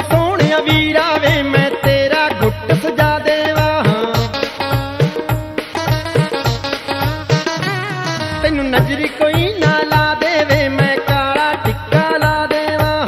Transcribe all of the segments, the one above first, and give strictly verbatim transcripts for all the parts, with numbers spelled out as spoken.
ਸੋਹਣਿਆ ਵੀਰਾ ਵੇ ਮੈਂ ਤੇਰਾ ਗੁੱਟ ਸਜਾ ਦੇਵਾਂ, ਤੈਨੂੰ ਨਜ਼ਰੀ ਕੋਈ ਨਾ ਲਾ ਦੇਵੇ ਮੈਂ ਕਾਲਾ ਟਿੱਕਾ ਲਾ ਦੇਵਾਂ।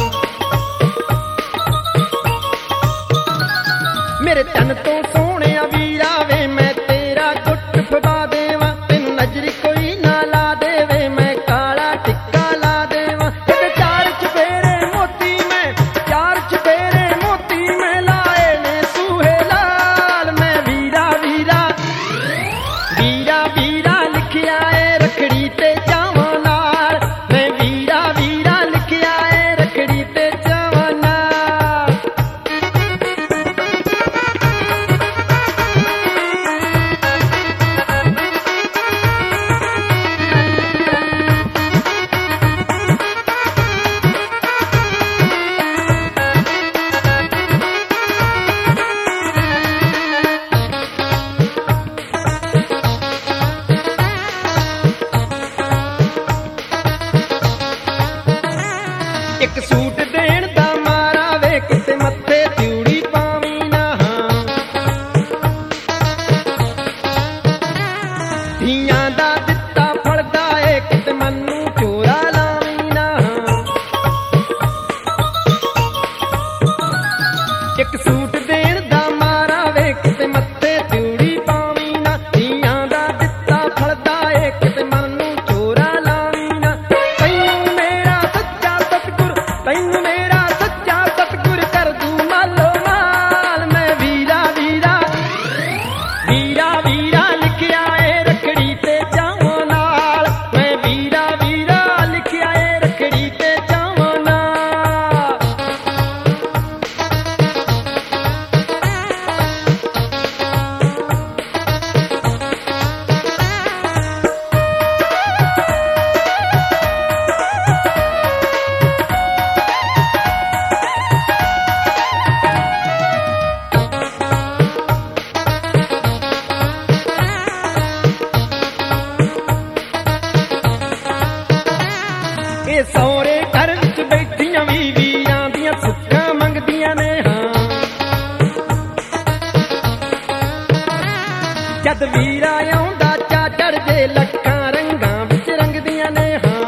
ਮੇਰੇ ਤਨ ਤੋਂ ਸੋਹਣਿਆ ਵੀਰਾ ਵੇ ਮੈਂ ਤੇਰਾ ਗੁੱਟ ਫੜਾ ਦੇਵਾਂ, ਤੈਨੂੰ ਨਜ਼ਰੀ ਕੋਈ ਨਾ ਲਾ ਦੇਵੇ ਮੈਂ ਕਾਲਾ ਟਿੱਕਾ ਲਾ ਦੇਵਾਂ। ਇਹਦੇ ਚਾਰ ਚੁਫੇਰੇ ਮੋਤੀ ਮੈਂ ਚਾਰ ਚੁਫੇਰੇ ਮੋਤੀ ਮੈਂ ਲਾਏ ਨੇ ਸੂਹੇ ਲਾਲ, ਮੈਂ ਵੀਰਾ ਵੀਰਾ ਵੀਰਾ ਵੀਰਾ ਲਿਖਿਆ ਏ ਰੱਖੜੀ ਤੇ ਜਾਵਾਂ ਨਾਲ, ਮੈਂ ਵੀਰਾ ਵੀਰਾ ਲਿਖਿਆ ਏ ਰੱਖੜੀ ਤੇ ਜਾਵਾਂ ਨਾਲ। ਇੱਕ ਸੂਟ ਦੇਣ ਦਾ ਮਾਰਾ ਵੇ ਕਿਤੇ ਮੱਥੇ ਤਿਉੜੀ ਪਾਵੀਂ ਨਾ, ਧੀਆਂ ਦਾ ਦਿੱਤਾ ਫੜਦਾ ਏ ਕਿਤੇ ਮੈਨੂੰ ਚੋਰਾ ਲਾਵੀਂ ਨਾ। ਇੱਕ ਸੂਟ ਦੇਣ ਦਾ ਮਾਰਾ ਵੇ ਕਿਤੇ ਮੱਥੇ ਤਿਉੜੀ ਪਾਵੀਂ ਨਾ, ਧੀਆਂ ਦਾ ਦਿੱਤਾ ਫੜਦਾ ਏ ਕਿਤੇ ਮੈਨੂੰ ਚੋਰਾ ਲਾਵੀਂ ਨਾ। ਤੈਨੂੰ ਮੇਰਾ ਸੱਚਾ ਸਤਿਗੁਰ ਤੈਨੂੰ ਮੇਰਾ ਸੱਚਾ ਸਤਿਗੁਰ ਕਰ ਦੂੰ ਮਾਲੋ ਮਾਲ, ਮੈਂ ਵੀਰਾ ਵੀਰਾ ਵੀਰਾ ਵੀਰਾ ਲਿਖਿਆ ਏ ਰੱਖੜੀ ਤੇ ਜਾਵਾਂ ਨਾਲ, ਮੈਂ ਵੀਰਾ ਵੀਰਾ ਲਿਖਿਆ ਏ ਰੱਖੜੀ ਤੇ ਜਾਵਾਂ ਨਾਲ। ਇਹ ਸਹੁਰੇ ਘਰ ਵਿੱਚ ਬੈਠੀਆਂ ਵੀ ਵੀਰਾਂ ਦੀਆਂ ਸੁੱਖਾਂ ਮੰਗਦੀਆਂ ਨੇ ਹਾਂ, ਜਦ ਵੀਰਾ ਆਉਂਦਾ ਚਾ ਚੜ ਜੇ ਲੱਖਾਂ ਰੰਗਾਂ ਵਿੱਚ ਰੰਗਦੀਆਂ ਨੇ ਹਾਂ।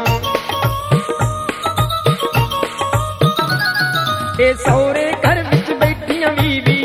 ਇਹ ਸਹੁਰੇ ਘਰ ਵਿੱਚ ਬੈਠੀਆਂ ਵੀ